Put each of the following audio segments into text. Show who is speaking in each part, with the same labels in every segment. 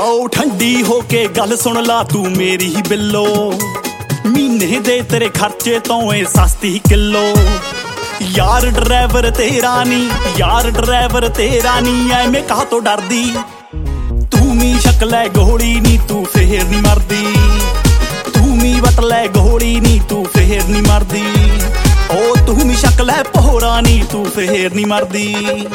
Speaker 1: ਆਓ ਠੰਡੀ ਹੋ ਕੇ ਗੱਲ ਸੁਣ ਲਾ ਤੂੰ ਮੇਰੀ ਬਿੱਲੋ, ਮਹੀਨੇ ਦੇ ਤੇਰੇ ਖਰਚੇ ਤੋਂ ਏ ਸਸਤੀ ਕਿਲੋ। ਯਾਰ ਡਰਾਈਵਰ ਤੇਰਾ ਨੀ, ਯਾਰ ਡਰਾਈਵਰ ਤੇਰਾ ਨੀ, ਐਵੇਂ ਕਾਹ ਤੋਂ ਡਰਦੀ ਤੂੰ ਵੀ ਸ਼ਕਲ ਐ ਗੋਲੀ ਨੀ ਤੂੰ ਫੇਰ ਨੀ ਮਰਦੀ, ਤੂੰ ਵੀ ਵਟ ਲੈ ਗੋਲੀ ਨੀ ਤੂੰ ਫੇਰ ਨੀ ਮਰਦੀ, ਓ ਤੂੰ ਵੀ ਸ਼ਕਲ ਐ ਪਹੋਰਾ ਨੀ ਤੂੰ ਫੇਰ ਨੀ ਮਰਦੀ।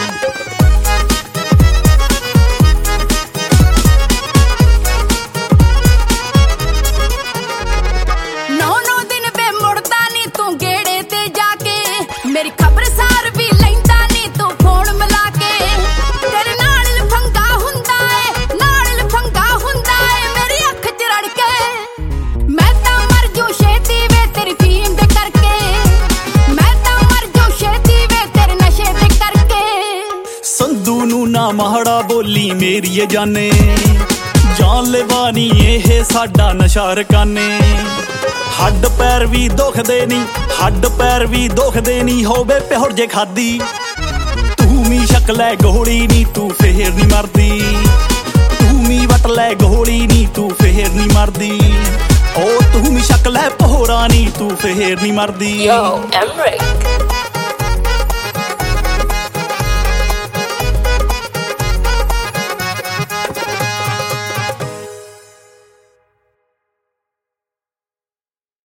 Speaker 2: ਮੇਰੀ ਖਬਰਸਾਰ ਵੀ ਲੈਂਦਾ ਨੀ ਤੂੰ ਫੋਨ ਮਿਲਾ ਕੇ, ਤੇਰੇ ਨਾਲ ਲਫੰਗਾ ਹੁੰਦਾ ਏ, ਨਾਲ ਲਫੰਗਾ ਹੁੰਦਾ ਏ ਮੇਰੀ ਅੱਖ ਚ ਰੜ ਕੇ। ਮੈਂ ਤਾਂ ਮਰ ਜੂ ਛੇਤੀ ਵੇ ਤੇਰੀ ਫੀਮ ਦੇ ਕਰਕੇ, ਮੈਂ ਤਾਂ ਮਰ ਜੂ ਛੇਤੀ ਵੇ ਤੇਰੇ ਨਸ਼ੇ ਦੇ ਕਰਕੇ।
Speaker 1: ਸੰਧੂ ਨੂੰ ਨਾ ਮਾੜਾ ਬੋਲੀ ਮੇਰੀ ਜਾਨੇ, ਜਾਨ ਲੈਵਾ ਨੀ ਇਹ ਸਾਡਾ ਨਸ਼ਾ ਰਕਾਨੇ। ਹੱਡ ਪੈਰ ਵੀ ਦੁਖਦੇ ਨੀ, ਹੱਡ ਪੈਰ ਵੀ ਦੁਖਦੇ ਨੀ, ਹੋਵੇ ਪਿਹੜ ਜੇ ਖਾਦੀ ਤੂੰ ਵੀ ਸ਼ਕਲ ਐ ਗੋਲੀ ਨੀ ਤੂੰ ਫੇਰ ਨੀ ਮਰਦੀ, ਤੂੰ ਵੀ ਵਟ ਲੈ ਗੋਲੀ ਨੀ ਤੂੰ ਫੇਰ ਨੀ ਮਰਦੀ, ਓ ਤੂੰ ਵੀ ਸ਼ਕਲ ਐ ਪਹੋਰਾ ਨੀ ਤੂੰ ਫੇਰ ਨੀ ਮਰਦੀ।
Speaker 2: Yo, Emric